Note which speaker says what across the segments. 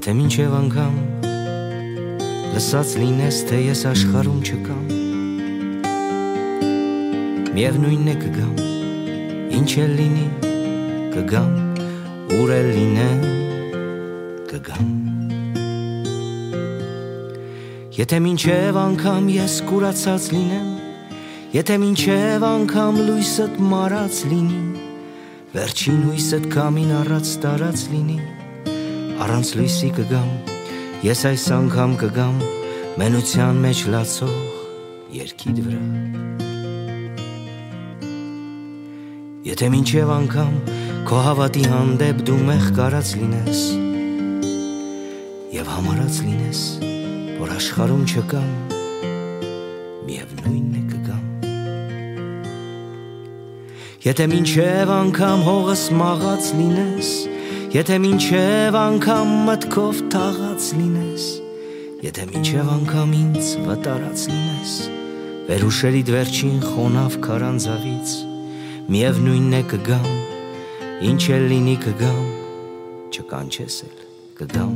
Speaker 1: Եթե մինչև անգամ լսած լինես, թե ես աշխարհում չկամ, միևնույնն է կգամ, ինչ էլ լինի կգամ, ուր էլ լինեմ կգամ։ Եթե մինչև անգամ ես կուրացած լինեմ, եթե մինչև անգամ լույսդ մարած լինի, վերջին հույսդ կամին առած տարած լինի, առանց լույսի կգամ, ես այս անգամ կգամ մենության մեջ լացող երգիդ վրա։ Եթե մինչև անգամ քո հավատի հանդեպ դու մեղ կարած լինես և համարած լինես, որ աշխարհում չկամ, միևնույնն է կգամ։ Եթե մինչև անգամ հողս մաղած լինես, եթե մինչև անգամ մտքով թաղած լինես, եթե մինչև անգամ ինձ վտարած լինես, վերուշերիդ վերջին խոնավ քարանձավից, միևնույնն է կգամ, ինչ էլ լինի կգամ, չկանչես էլ կգամ։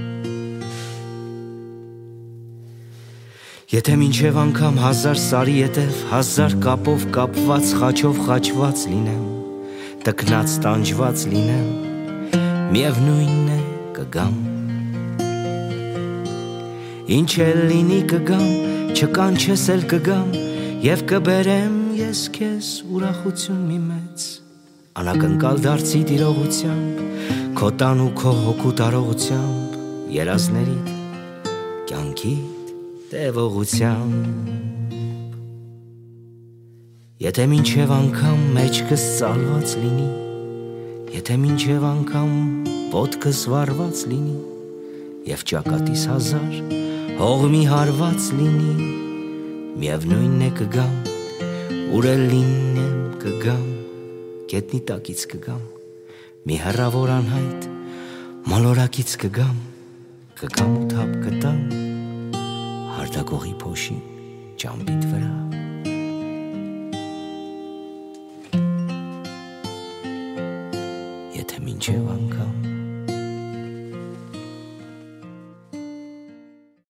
Speaker 1: Եթե մինչև անգամ 1000 սարի ետև 1000 կապով կապված խաչով խաչված լինեմ, տքնած տանջված լինեմ, միևնույնն է կգամ։ Ինչ էլ լինի կգամ, չկանչես էլ կգամ, և կբերեմ ես քեզ ուրախություն մի մեծ, անակնկալ դարձի տիրողությամբ, քո տան ու քո հոգու տարողությամբ, երազներիդ, կյանքիդ տևողությամբ։ Եթե մինչև անգամ մեջքս ծալված լինի, եթե մինչև անգամ ոտքս վարված լինի, և ճակատիս 1000 հողմի հարված լինի, միևնույնն է կգամ, ուր էլ լինեմ կգամ, գետնի տակից կգամ, մի հեռավոր անհայտ մոլորակից կգամ, կգամ ու թափ կտամ հարտակողի փոշին ճամբիդ վրա։ Եթե մինչև անգամ